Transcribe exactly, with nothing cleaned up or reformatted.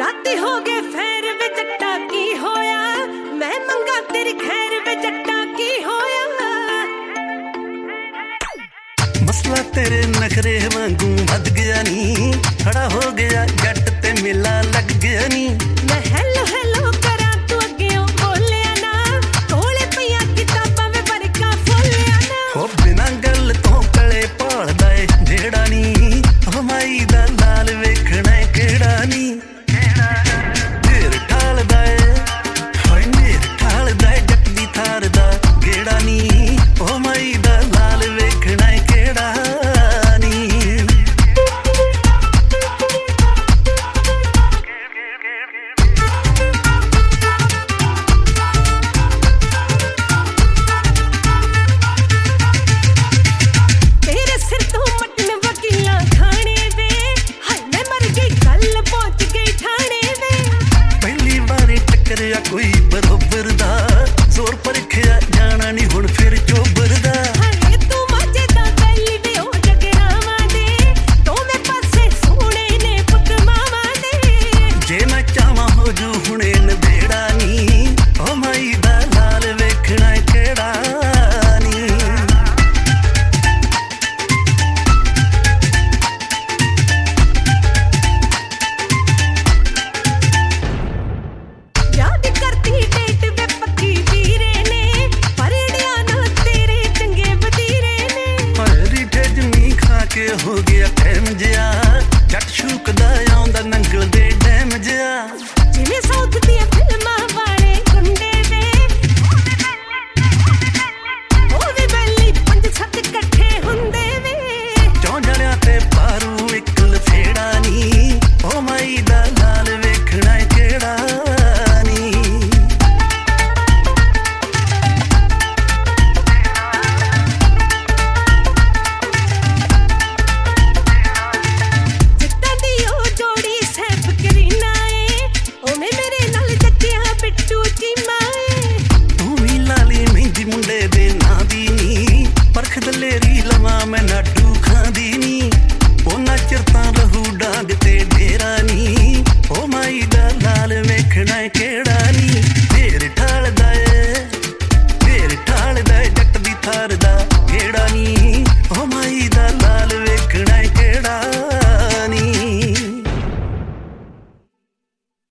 राती हो गए फेर वे जट्टा की होया, मैं मंगा तेरी खैर वे जट्टा की होया। मसला तेरे नखरे वांगू वध गया नी, खड़ा हो गया जट ते मेला लग गया नी। मैं हेलो हेलो करा तू अग्गेओं बोलिया ना, कोले पईया किताबां में बरका फोलिया ना। हो बिना गल तो कले भालदा ए जेड़ा नी, ओ माई दा लाल वेखना केड़ा नी। ढेर ठालदा ए होए ढेर ठालदा ए जट दी थार दा गेड़ा नी, ओ माई दा लाल वेखना केड़ा नी। तेरे सिर तो मटन वकीला खाने दे, हाय मैं मर गई कल पहुंच गई ठाणे दे। पहली बारी टकरिया कोई बरोबर दा, जोर परखिया जाना नी हुण फिर चोबर दा। हाय तू माजे दा गली वे ओ जगरावां दे, दोवें पासे सोहणे ने पुत मावां दे। जे मैं चावां हो जू हुणे नबेड़ा नी, ओ माई दा लाल वेखना केड़ा नी। याद करती डेट वे पक्की वीरे ने, परड़िया ना तेरे चंगे वतीरे ने। हरी ठेजनी खा के हो गया टैम जिया, जट शूकदा आउंदा नंगल दे डैम जिया। जिवें साउथ ਦੀਆਂ ਫਿਲਮਾਂ ਵਾਲੇ ਗੁੰਡੇ ਵੇ, ਉਹ ਵੀ ਬੈਲੀ ਪੰਜ ਸੱਤ ਇਕੱਠੇ ਹੁੰਦੇ ਵੇ। ਚੌਂ ਜਣਿਆਂ ਤੇ ਪਾਰੂ ਇੱਕ ਲਫੇੜਾ ਨੀ, ਓ ਮਾਈ ਦਾ ਲਾਲ ਵੇਖਣਾ ਕਿਹੜਾ ਨੀ। ਜਿੱਦਾਂ ਦੀ ਉਹ ਜੋੜੀ ਸੈਫ ਕਰੀਨਾ ਏ, ਉਵੇਂ ਮੇਰੇ ਨਾਲ ਜੱਜਿਆ ਬਿੱਟੂ ਚੀਮਾ ਏ। ਤੂੰ ਵੀ ਲਾਲੀ ਮਹਿੰਦੀ ਮੁੰਡੇ ਦੇ ਨਾਂ ਦੀ ਨੀ, ਪਰਖ ਦਲੇਰੀ ਲਵਾਂ ਮੈਂ ਨਾਡੂ ਖਾਂਦੀ ਨੀ। ਉਹਨਾਂ ਚਿਰ ਤਾਂ ਰਹੂ ਡਾਂਗ ਤੇ ਡੇਰਾ ਨੀ, ਓ ਮਾਈ ਦਾ ਲਾਲ ਵੇਖਣਾ ਕਿਹੜਾ ਨੀ।